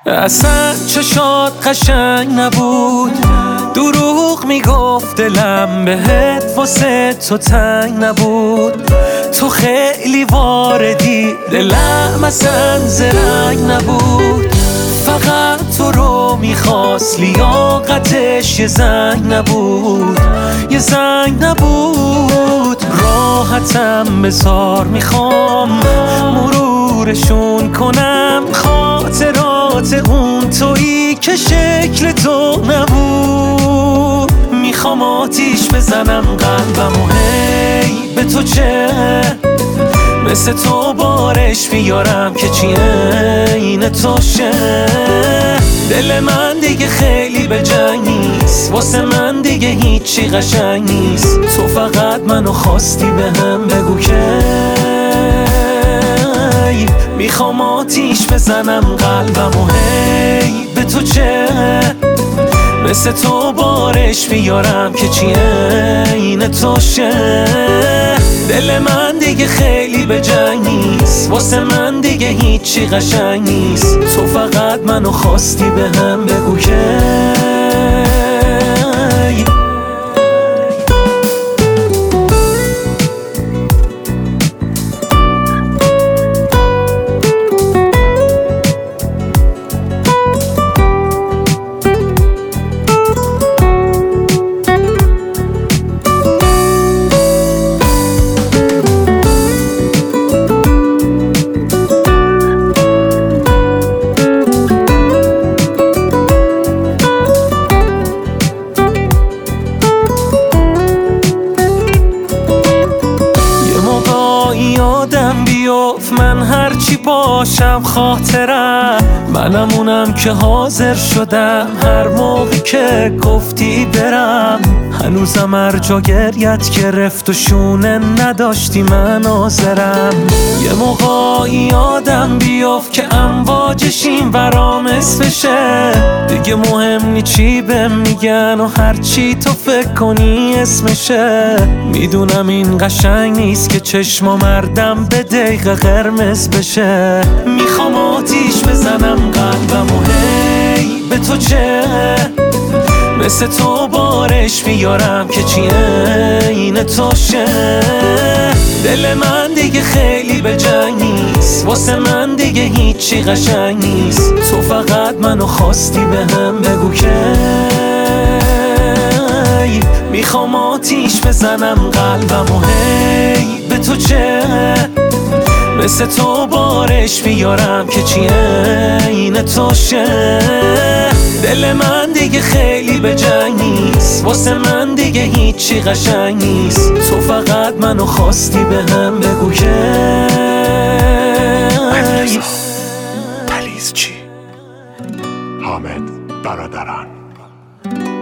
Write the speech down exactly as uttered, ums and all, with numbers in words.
اصلا چشات قشنگ نبود، دروغ میگفت دلم بهت واسه تو تنگ نبود. تو خیلی واردی، دلم اصلا زرنگ نبود. فقط تو رو میخواست، لیاقتش یه زنگ نبود، یه زنگ نبود. راحتم بذار، میخوام مرورشون کنم خاطرات اون تویی که شکل تو نبود. میخوام آتیش بزنم قلبم و هی به تو چه، مثل تو بارش بیارم که چی این تو شه. دل من دیگه خیلی به جنگ نیست، واسه من دیگه هیچی قشنگ نیست. تو فقط منو خواستی به هم بگو که میخوام آتیش بزنم قلبم و هی به تو چه، مثل تو بارش بیارم که چی این تو شه. دل من دیگه خیلی به جنگ نیست، واسه من دیگه هیچی قشنگ نیست. تو فقط منو خواستی به هم بگو که یادم بیفت من هرچی باشم خاطرم، منم اونم که حاضر شدم هر موقع که گفتی برم. هنوزم هر جا گریت گرفت و شونه نداشتی من حاضرم. یه موقع یادم بیفت که امواجشیم برام اسمشه، دیگه مهم نی چی بهم میگن و هرچی تو فکر کنی اسمشه. میدونم این قشنگ نیست که چشما مردم به دقیقه قرمز بشه. میخوام آتیش بزنم قلبم و هی به تو چه، مثل تو بارش بیارم که چی این تو شه. دل من دیگه خیلی به جنگ نیست، واسه من دیگه هیچی قشنگ نیست. تو فقط منو خواستی به هم بگو که میخوام آتیش بزنم قلبم و هی به تو چه، مثل تو بارش بیارم که چی این تو شه. دل من دیگه خیلی به جنگ نیست، واسه من دیگه هیچی قشنگ نیست. تو فقط منو خواستی به هم بگو که پلیز چی؟ حامد برادران.